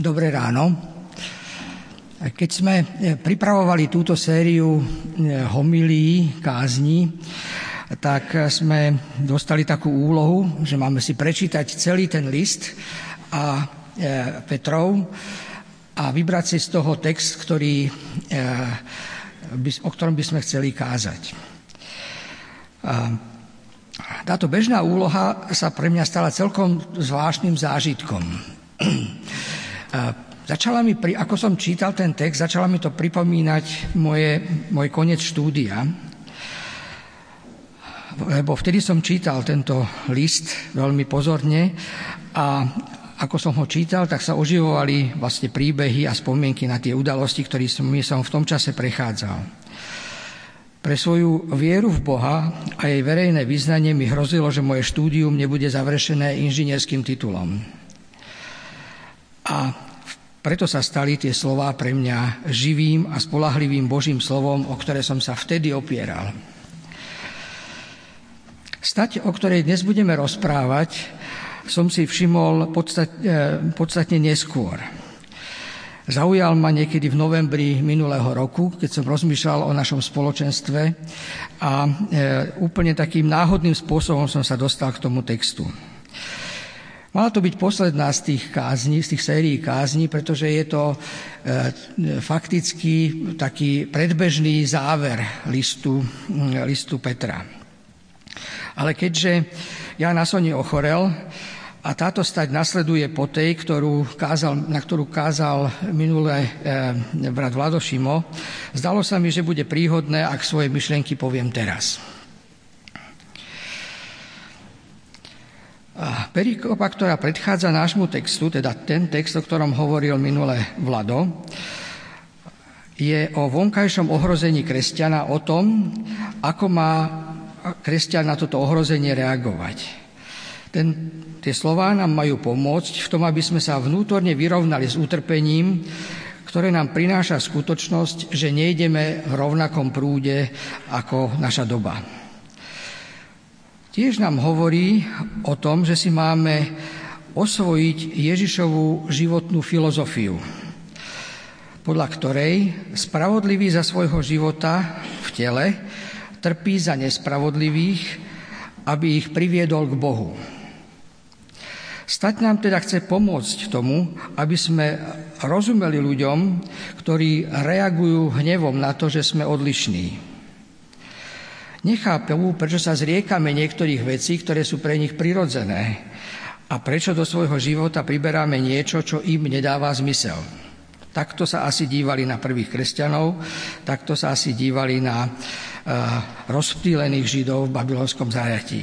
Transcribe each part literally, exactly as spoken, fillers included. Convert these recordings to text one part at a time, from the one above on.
Dobré ráno. Keď sme pripravovali túto sériu homílií, kázni, tak sme dostali takú úlohu, že máme si prečítať celý ten list a Petrov a vybrať si z toho text, ktorý, o ktorom by sme chceli kázať. Táto bežná úloha sa pre mňa stala celkom zvláštnym zážitkom. Začala mi, ako som čítal ten text, začala mi to pripomínať moje, môj koniec štúdia, lebo vtedy som čítal tento list veľmi pozorne a ako som ho čítal, tak sa oživovali vlastne príbehy a spomienky na tie udalosti, ktoré som, som v tom čase prechádzal. Pre svoju vieru v Boha a jej verejné vyznanie mi hrozilo, že moje štúdium nebude završené inžinierským titulom. A preto sa stali tie slová pre mňa živým a spoľahlivým Božím slovom, o ktoré som sa vtedy opieral. Stať, o ktorej dnes budeme rozprávať, som si všimol podstatne, podstatne neskôr. Zaujal ma niekedy v novembri minulého roku, keď som rozmýšľal o našom spoločenstve a e, úplne takým náhodným spôsobom som sa dostal k tomu textu. Mala to byť posledná z tých kázni, z tých sérií kázni, pretože je to e, fakticky taký predbežný záver listu, listu Petra. Ale keďže Ján Nasoni ochorel a táto stať nasleduje po tej, ktorú kázal, na ktorú kázal minulé e, brat Vlado Šimo, zdalo sa mi, že bude príhodné, ak svoje myšlienky poviem teraz. Perikopa, ktorá predchádza nášmu textu, teda ten text, o ktorom hovoril minule Vlado, je o vonkajšom ohrození kresťana, o tom, ako má kresťan na toto ohrozenie reagovať. Ten, tie slová nám majú pomôcť v tom, aby sme sa vnútorne vyrovnali s utrpením, ktoré nám prináša skutočnosť, že nejdeme v rovnakom prúde ako naša doba. Tiež nám hovorí o tom, že si máme osvojiť Ježišovú životnú filozofiu, podľa ktorej spravodlivý za svojho života v tele trpí za nespravodlivých, aby ich priviedol k Bohu. Stať nám teda chce pomôcť tomu, aby sme rozumeli ľuďom, ktorí reagujú hnevom na to, že sme odlišní. Nechápu, prečo sa zriekame niektorých vecí, ktoré sú pre nich prirodzené a prečo do svojho života priberáme niečo, čo im nedáva zmysel. Takto sa asi dívali na prvých kresťanov, takto sa asi dívali na uh, rozptýlených Židov v babylonskom zajatí.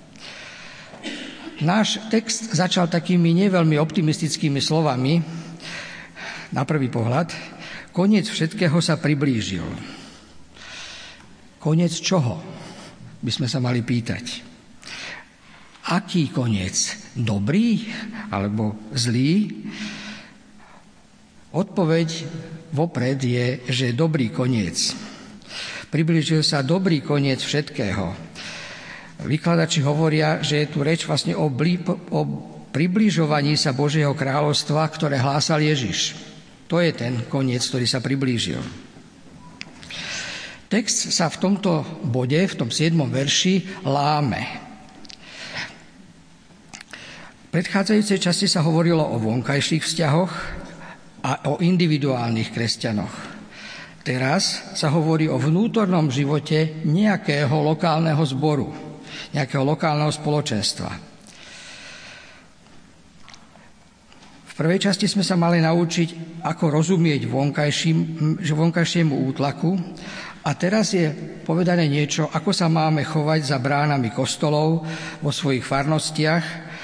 Náš text začal takými neveľmi optimistickými slovami. Na prvý pohľad, koniec všetkého sa priblížil. Koniec čoho? By sme sa mali pýtať. Aký koniec? Dobrý alebo zlý? Odpoveď vopred je, že dobrý koniec. Priblížil sa dobrý koniec všetkého. Vykladači hovoria, že je tu reč vlastne o, blí, o približovaní sa Božieho kráľovstva, ktoré hlásal Ježiš. To je ten koniec, ktorý sa priblížil. Text sa v tomto bode, v tom siedmom verši, láme. V predchádzajúcej časti sa hovorilo o vonkajších vzťahoch a o individuálnych kresťanoch. Teraz sa hovorí o vnútornom živote nejakého lokálneho zboru, nejakého lokálneho spoločenstva. V prvej časti sme sa mali naučiť, ako rozumieť vonkajšiemu útlaku, a teraz je povedané niečo, ako sa máme chovať za bránami kostolov vo svojich farnostiach.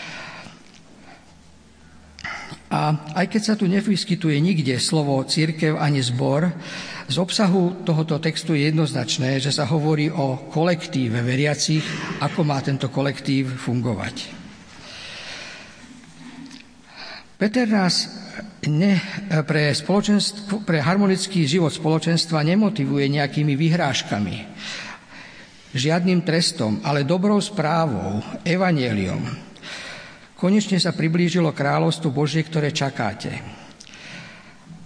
A aj keď sa tu nevyskytuje nikde slovo cirkev ani zbor, z obsahu tohoto textu je jednoznačné, že sa hovorí o kolektíve veriacich, ako má tento kolektív fungovať. Peter nás Ne, pre, pre harmonický život spoločenstva nemotivuje nejakými vyhrážkami, žiadnym trestom, ale dobrou správou, evanjeliom. Konečne sa priblížilo kráľovstvo Božie, ktoré čakáte.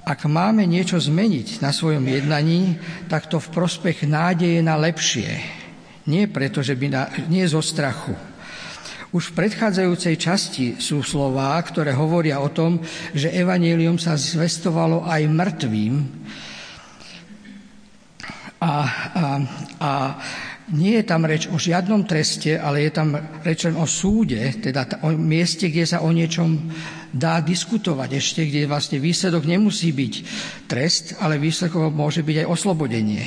Ak máme niečo zmeniť na svojom jednaní, tak to v prospech nádeje na lepšie. Nie preto, že by na, nie zo strachu. Už v predchádzajúcej časti sú slová, ktoré hovoria o tom, že evanjelium sa zvestovalo aj mŕtvým. A, a, a nie je tam reč o žiadnom treste, ale je tam reč len o súde, teda o mieste, kde sa o niečom dá diskutovať ešte, kde vlastne výsledok nemusí byť trest, ale výsledkom môže byť aj oslobodenie.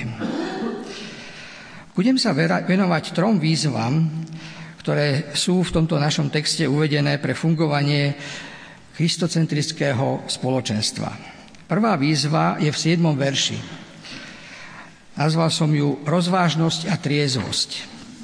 Budem sa venovať trom výzvam, ktoré sú v tomto našom texte uvedené pre fungovanie christocentrického spoločenstva. Prvá výzva je v siedmom verši. Nazval som ju Rozvážnosť a triezvosť.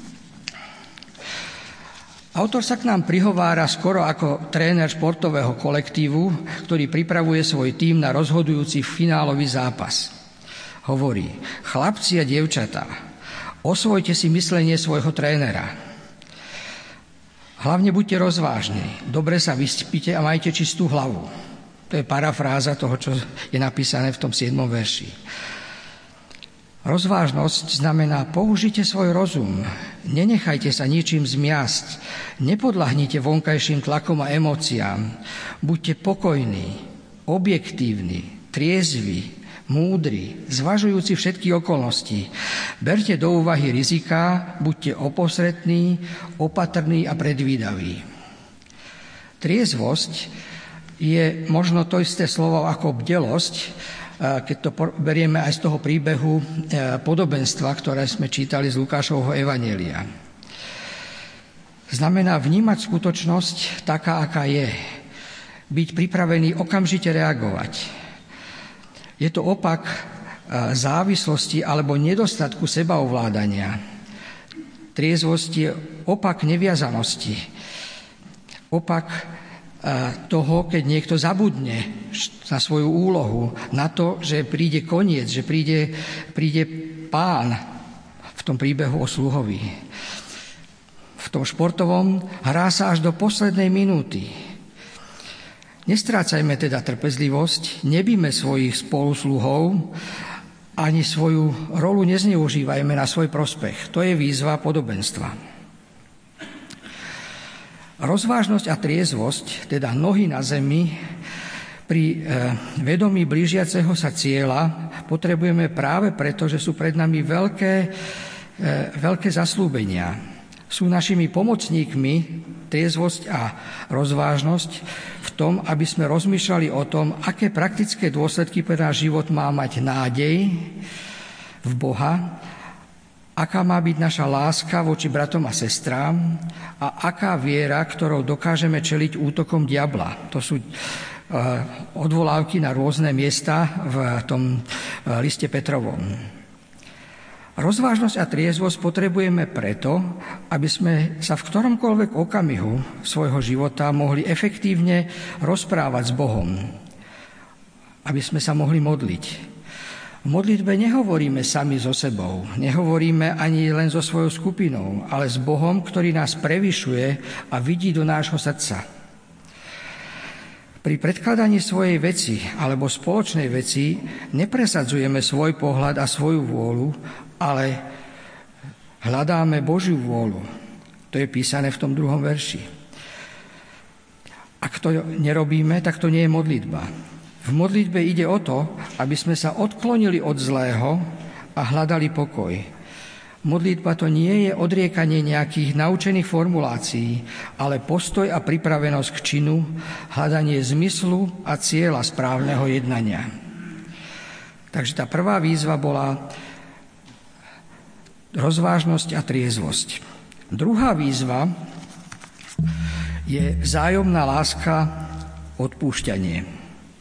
Autor sa k nám prihovára skoro ako tréner športového kolektívu, ktorý pripravuje svoj tím na rozhodujúci finálový zápas. Hovorí: chlapci a dievčatá, osvojte si myslenie svojho trénera. Hlavne buďte rozvážni, dobre sa vyspite a majte čistú hlavu. To je parafráza toho, čo je napísané v tom siedmom verši. Rozvážnosť znamená: použite svoj rozum, nenechajte sa ničím zmiasť, nepodľahnite vonkajším tlakom a emóciám, buďte pokojní, objektívni, triezvi, múdri, zvažujúci všetky okolnosti. Berte do úvahy riziká, buďte opostretní, opatrní a predvídaví. Triezvosť je možno to isté slovo ako bdelosť, keď to berieme aj z toho príbehu podobenstva, ktoré sme čítali z Lukášovho evanjelia. Znamená vnímať skutočnosť taká, aká je. Byť pripravený okamžite reagovať. Je to opak závislosti alebo nedostatku sebaovládania. Triezvosť je opak neviazanosti. Opak toho, keď niekto zabudne na svoju úlohu, na to, že príde koniec, že príde, príde pán v tom príbehu o sluhovi. V tom športovom hrá sa až do poslednej minúty. Nestrácajme teda trpezlivosť, nebíme svojich spolusluhov, ani svoju rolu nezneužívajme na svoj prospech. To je výzva podobenstva. Rozvážnosť a triezvosť, teda nohy na zemi, pri vedomí blížiaceho sa cieľa potrebujeme práve preto, že sú pred nami veľké, veľké zaslúbenia. Sú našimi pomocníkmi triezvosť a rozvážnosť v tom, aby sme rozmýšľali o tom, aké praktické dôsledky pre náš život má mať nádej v Boha, aká má byť naša láska voči bratom a sestrám a aká viera, ktorou dokážeme čeliť útokom diabla. To sú odvolávky na rôzne miesta v tom liste Petrovom. Rozvážnosť a triezvosť potrebujeme preto, aby sme sa v ktoromkoľvek okamihu svojho života mohli efektívne rozprávať s Bohom, aby sme sa mohli modliť. V modlitbe nehovoríme sami so sebou, nehovoríme ani len so svojou skupinou, ale s Bohom, ktorý nás prevyšuje a vidí do nášho srdca. Pri predkladaní svojej veci alebo spoločnej veci nepresadzujeme svoj pohľad a svoju vôľu, ale hľadáme Božiu vôľu. To je písané v tom druhom verši. Ak to nerobíme, tak to nie je modlitba. V modlitbe ide o to, aby sme sa odklonili od zlého a hľadali pokoj. Modlitba to nie je odriekanie nejakých naučených formulácií, ale postoj a pripravenosť k činu, hľadanie zmyslu a cieľa správneho jednania. Takže tá prvá výzva bola rozvážnosť a triezvosť. Druhá výzva je vzájomná láska, odpúšťanie.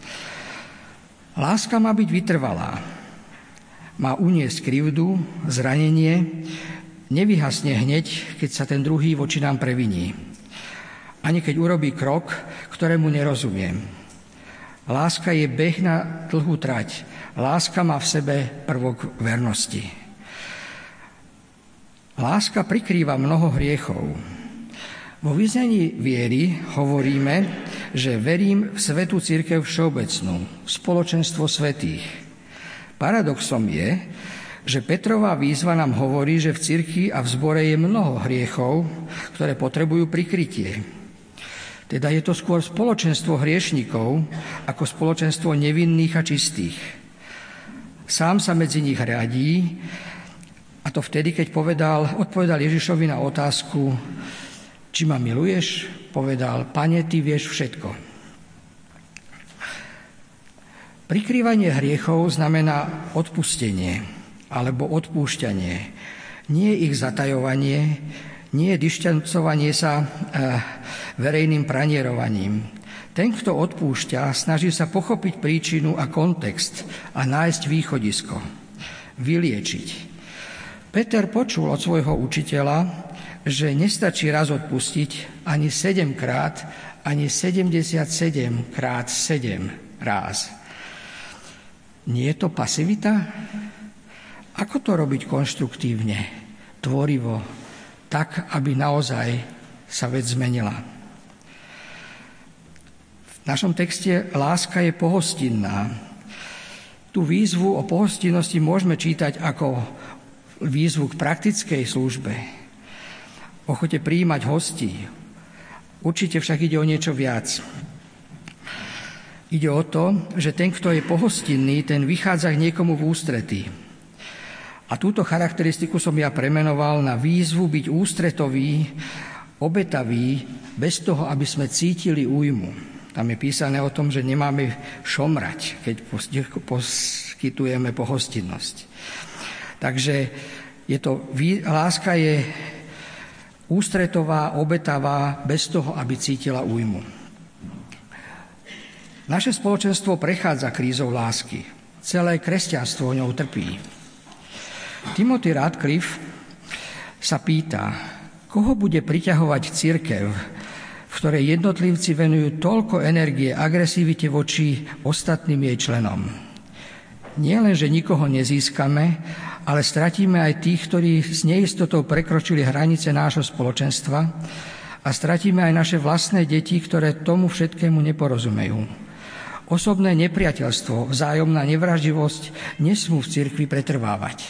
Láska má byť vytrvalá. Má uniesť krivdu, zranenie, nevyhasne hneď, keď sa ten druhý voči nám previní. Ani keď urobí krok, ktorému nerozumiem. Láska je beh na dlhú trať. Láska má v sebe prvok vernosti. Láska prikrýva mnoho hriechov. Vo vyznaní viery hovoríme, že verím v svätú cirkev všeobecnú, spoločenstvo svätých. Paradoxom je, že Petrova výzva nám hovorí, že v cirkvi a v zbore je mnoho hriechov, ktoré potrebujú prikrytie. Teda je to skôr spoločenstvo hriešnikov ako spoločenstvo nevinných a čistých. Sám sa medzi nich radí, a to vtedy, keď povedal, odpovedal Ježišovi na otázku, či ma miluješ, povedal, Pane, ty vieš všetko. Prikrývanie hriechov znamená odpustenie alebo odpúšťanie. Nie ich zatajovanie, nie dištancovanie sa verejným pranierovaním. Ten, kto odpúšťa, snaží sa pochopiť príčinu a kontext a nájsť východisko, vyliečiť. Peter počul od svojho učiteľa, že nestačí raz odpustiť ani sedemkrát, ani sedemdesiatsedem krát sedem ráz. Nie je to pasivita? Ako to robiť konštruktívne, tvorivo, tak, aby naozaj sa vec zmenila? V našom texte láska je pohostinná. Tú výzvu o pohostinnosti môžeme čítať ako výzvu k praktickej službe, ochote prijímať hostí. Určite však ide o niečo viac. Ide o to, že ten, kto je pohostinný, ten vychádza k niekomu v ústretí. A túto charakteristiku som ja premenoval na výzvu byť ústretový, obetavý, bez toho, aby sme cítili újmu. Tam je písané o tom, že nemáme šomrať, keď poskytujeme pohostinnosť. Takže je to, láska je ústretová, obetavá, bez toho, aby cítila újmu. Naše spoločenstvo prechádza krízou lásky. Celé kresťanstvo ňou trpí. Timothy Radcliffe sa pýta, koho bude priťahovať cirkev, v ktorej jednotlivci venujú toľko energie agresivite voči ostatným jej členom. Nie len, že nikoho nezískame, ale stratíme aj tých, ktorí s neistotou prekročili hranice nášho spoločenstva a stratíme aj naše vlastné deti, ktoré tomu všetkému neporozumejú. Osobné nepriateľstvo, vzájomná nevraživosť nesmú v cirkvi pretrvávať.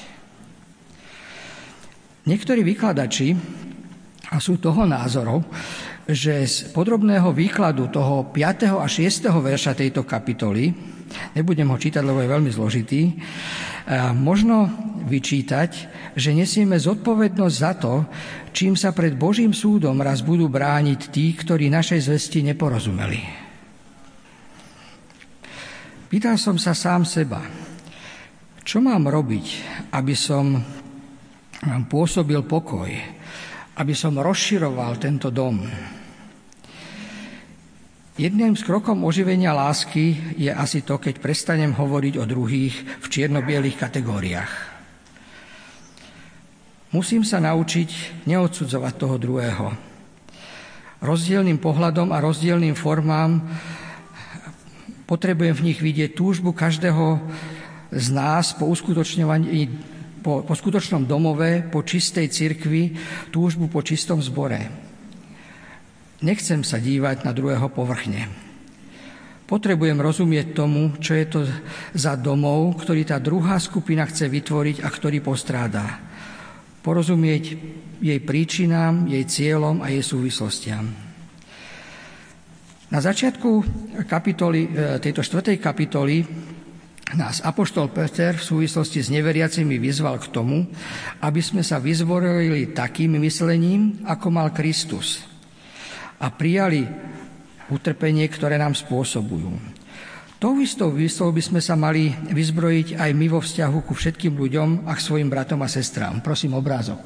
Niektorí vykladači a sú toho názoru, že z podrobného výkladu toho piateho a šiesteho verša tejto kapitoly, nebudem ho čítať, lebo je veľmi zložitý, možno vyčítať, že nesieme zodpovednosť za to, čím sa pred Božím súdom raz budú brániť tí, ktorí našej zvesti neporozumeli. Pýtal som sa sám seba, čo mám robiť, aby som pôsobil pokoj, aby som rozširoval tento dom. Jedným z krokom oživenia lásky je asi to, keď prestanem hovoriť o druhých v čierno-bielých kategóriách. Musím sa naučiť neodsudzovať toho druhého. Rozdielnym pohľadom a rozdielnym formám potrebujem v nich vidieť túžbu každého z nás po uskutočňovaní, po, po skutočnom domove, po čistej cirkvi, túžbu po čistom zbore. Nechcem sa dívať na druhého povrchne. Potrebujem rozumieť tomu, čo je to za domov, ktorý tá druhá skupina chce vytvoriť a ktorý postrádá. Porozumieť jej príčinám, jej cieľom a jej súvislostiam. Na začiatku kapitoly, tejto štvrtej kapitoly nás apoštol Peter v súvislosti s neveriacimi vyzval k tomu, aby sme sa vyzborili takým myslením, ako mal Kristus, a prijali utrpenie, ktoré nám spôsobujú. Tou istou výzvou by sme sa mali vyzbrojiť aj my vo vzťahu ku všetkým ľuďom a k svojim bratom a sestrám. Prosím, obrázok.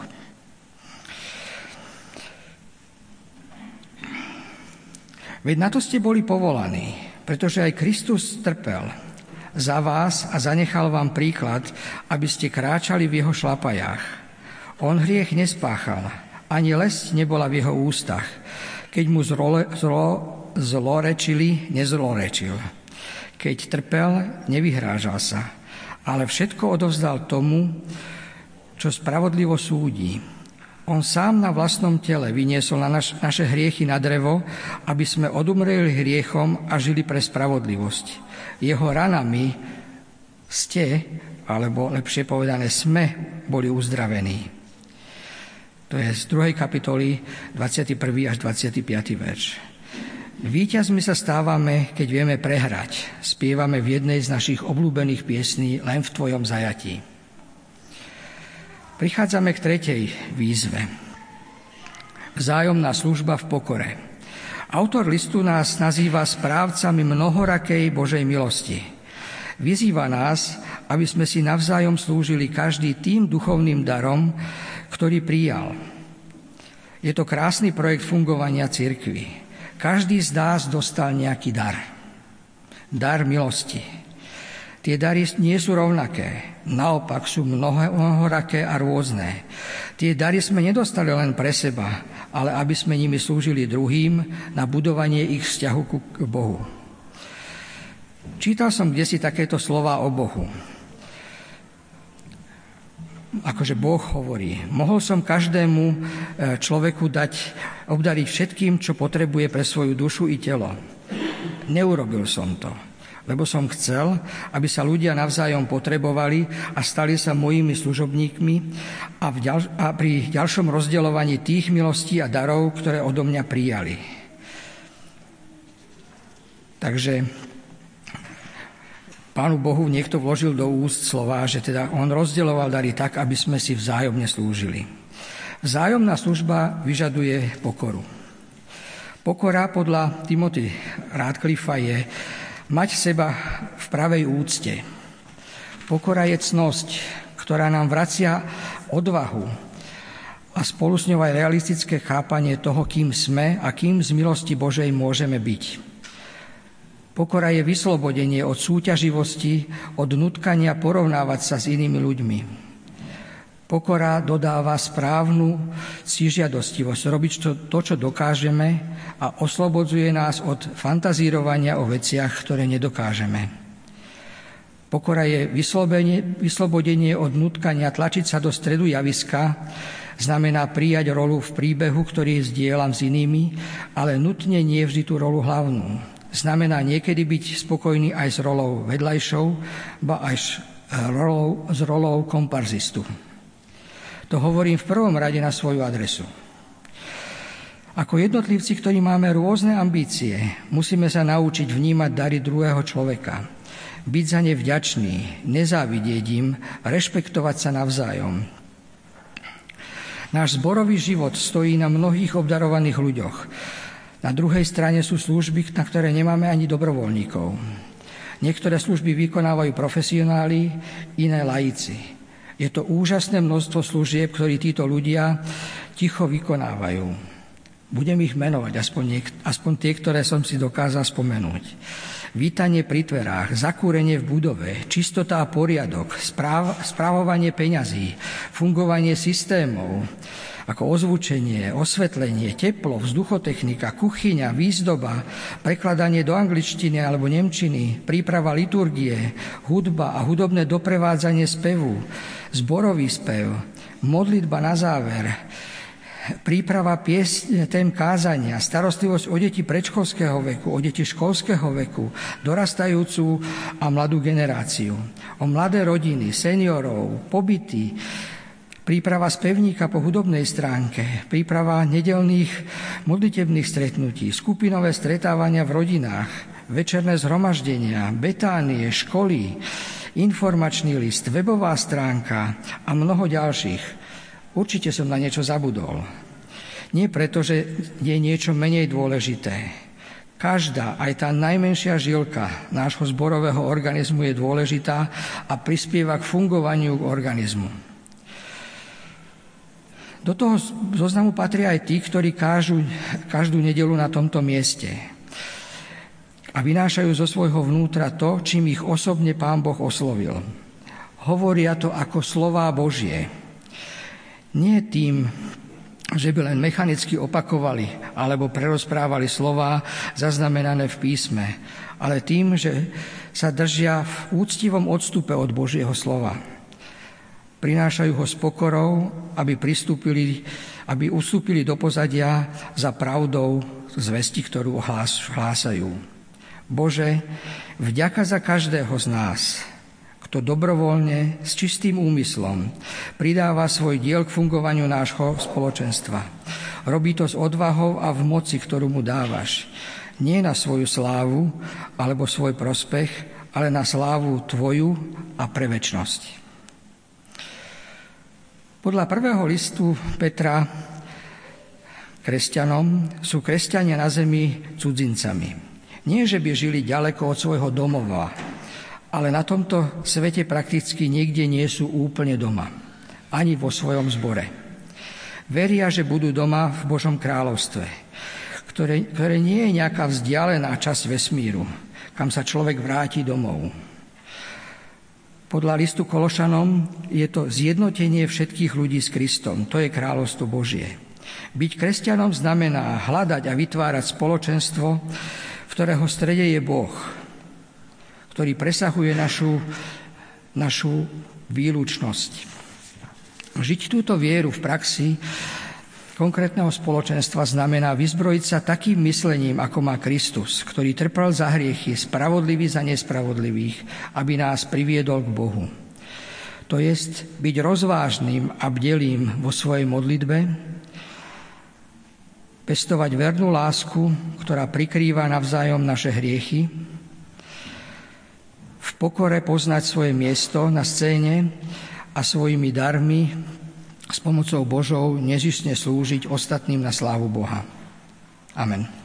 Veď na to ste boli povolaní, pretože aj Kristus trpel za vás a zanechal vám príklad, aby ste kráčali v jeho šlapajách. On hriech nespáchal, ani lesť nebola v jeho ústach. Keď mu zlo, zlo, zlorečili, nezlorečil. Keď trpel, nevyhrážal sa, ale všetko odovzdal tomu, čo spravodlivo súdi. On sám na vlastnom tele vyniesol na naš, naše hriechy na drevo, aby sme odumreli hriechom a žili pre spravodlivosť. Jeho ranami ste, alebo lepšie povedané sme, boli uzdravení. To je z druhej kapitoly dvadsiaty prvý až dvadsiaty piaty verš. Víťazmi sa stávame, keď vieme prehrať. Spievame v jednej z našich obľúbených piesní Len v tvojom zajatí. Prichádzame k tretej výzve. Vzájomná služba v pokore. Autor listu nás nazýva správcami mnohorakej Božej milosti. Vyzýva nás, aby sme si navzájom slúžili každý tým duchovným darom, ktorý prijal. Je to krásny projekt fungovania cirkvi. Každý z nás dostal nejaký dar. Dar milosti. Tie dary nie sú rovnaké, naopak sú mnohoraké a rôzne. Tie dary sme nedostali len pre seba, ale aby sme nimi slúžili druhým na budovanie ich vzťahu k Bohu. Čítal som kdesi takéto slová o Bohu. Akože Boh hovorí, mohol som každému človeku dať, obdariť všetkým, čo potrebuje pre svoju dušu i telo. Neurobil som to, lebo som chcel, aby sa ľudia navzájom potrebovali a stali sa mojimi služobníkmi a, v ďal, a pri ďalšom rozdeľovaní tých milostí a darov, ktoré odo mňa prijali. Takže Pánu Bohu niekto vložil do úst slová, že teda on rozdeľoval dary tak, aby sme si vzájomne slúžili. Vzájomná služba vyžaduje pokoru. Pokora podľa Timothy Radcliffa je mať seba v pravej úcte. Pokora je cnosť, ktorá nám vracia odvahu a spolu s ňou aj realistické chápanie toho, kým sme a kým z milosti Božej môžeme byť. Pokora je vyslobodenie od súťaživosti, od nutkania porovnávať sa s inými ľuďmi. Pokora dodáva správnu ctižiadostivosť, robiť to, to, čo dokážeme a oslobodzuje nás od fantazírovania o veciach, ktoré nedokážeme. Pokora je vyslobodenie od nutkania tlačiť sa do stredu javiska, znamená prijať rolu v príbehu, ktorý zdieľam s inými, ale nutne nie vždy tú rolu hlavnú. Znamená niekedy byť spokojný aj s rolou vedľajšou, ba aj s rolou, s rolou komparzistu. To hovorím v prvom rade na svoju adresu. Ako jednotlivci, ktorí máme rôzne ambície, musíme sa naučiť vnímať dary druhého človeka, byť za ne vďačný, nezávidieť im, rešpektovať sa navzájom. Náš zborový život stojí na mnohých obdarovaných ľuďoch. Na druhej strane sú služby, na ktoré nemáme ani dobrovoľníkov. Niektoré služby vykonávajú profesionáli, iné laici. Je to úžasné množstvo služieb, ktorí títo ľudia ticho vykonávajú. Budem ich menovať, aspoň, niek- aspoň tie, ktoré som si dokázal spomenúť. Vítanie pri dverách, zakúrenie v budove, čistota a poriadok, správ- správovanie peňazí, fungovanie systémov, ako ozvučenie, osvetlenie, teplo, vzduchotechnika, kuchyňa, výzdoba, prekladanie do angličtiny alebo nemčiny, príprava liturgie, hudba a hudobné doprevádzanie spevu, zborový spev, modlitba na záver, príprava piesň, tém kázania, starostlivosť o deti predškolského veku, o deti školského veku, dorastajúcu a mladú generáciu, o mladé rodiny, seniorov, pobyty, príprava spevníka po hudobnej stránke, príprava nedeľných modlitebných stretnutí, skupinové stretávania v rodinách, večerné zhromaždenia, betánie, školy, informačný list, webová stránka a mnoho ďalších. Určite som na niečo zabudol. Nie preto, že je niečo menej dôležité. Každá, aj tá najmenšia žilka nášho zborového organizmu je dôležitá a prispieva k fungovaniu organizmu. Do toho zoznamu patria aj tí, ktorí kážu každú nedeľu na tomto mieste a vynášajú zo svojho vnútra to, čím ich osobne Pán Boh oslovil. Hovoria to ako slová Božie. Nie tým, že by len mechanicky opakovali alebo prerozprávali slová zaznamenané v písme, ale tým, že sa držia v úctivom odstupe od Božieho slova. Prinášajú ho s pokorou, aby pristúpili, aby ustúpili do pozadia za pravdou zvesti, ktorú hlásajú. Bože, vďaka za každého z nás, kto dobrovoľne, s čistým úmyslom pridáva svoj diel k fungovaniu nášho spoločenstva. Robí to s odvahou a v moci, ktorú mu dávaš. Nie na svoju slávu alebo svoj prospech, ale na slávu Tvoju a pre večnosť. Podľa prvého listu Petra kresťanom sú kresťania na zemi cudzincami. Nie, že by žili ďaleko od svojho domova, ale na tomto svete prakticky nikde nie sú úplne doma. Ani vo svojom zbore. Veria, že budú doma v Božom kráľovstve, ktoré, ktoré nie je nejaká vzdialená časť vesmíru, kam sa človek vráti domov. Podľa listu Kološanom je to zjednotenie všetkých ľudí s Kristom. To je kráľovstvo Božie. Byť kresťanom znamená hľadať a vytvárať spoločenstvo, v ktorého strede je Boh, ktorý presahuje našu, našu výlučnosť. Žiť túto vieru v praxi konkrétneho spoločenstva znamená vyzbrojiť sa takým myslením, ako má Kristus, ktorý trpel za hriechy, spravodlivý za nespravodlivých, aby nás priviedol k Bohu. To jest byť rozvážnym a bdelým vo svojej modlitbe, pestovať vernú lásku, ktorá prikrýva navzájom naše hriechy, v pokore poznať svoje miesto na scéne a svojimi darmi s pomocou Božou nezištne slúžiť ostatným na slávu Boha. Amen.